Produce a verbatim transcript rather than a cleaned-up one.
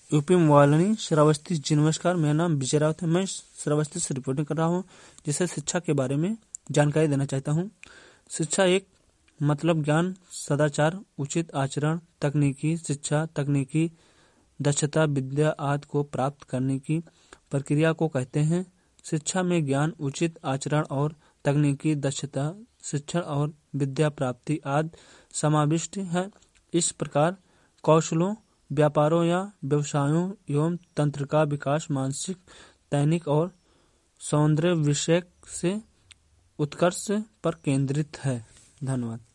UP mobile Shravasti जी नमस्कार, मेरा नाम विजय राउत है। मैं श्रावस्ती से रिपोर्टिंग कर रहा हूँ, जिसे शिक्षा के बारे में जानकारी देना चाहता हूँ। शिक्षा एक मतलब ज्ञान, सदाचार, उचित आचरण, तकनीकी शिक्षा, तकनीकी दक्षता, विद्या आदि को प्राप्त करने की प्रक्रिया को कहते हैं। शिक्षा में ज्ञान, उचित आचरण और तकनीकी दक्षता, शिक्षण और विद्या प्राप्ति आदि समाविष्ट है। इस प्रकार कौशलों, व्यापारों या व्यवसायों एवं तंत्र का विकास मानसिक, दैनिक और सौंदर्य विषयक से उत्कर्ष पर केंद्रित है। धन्यवाद।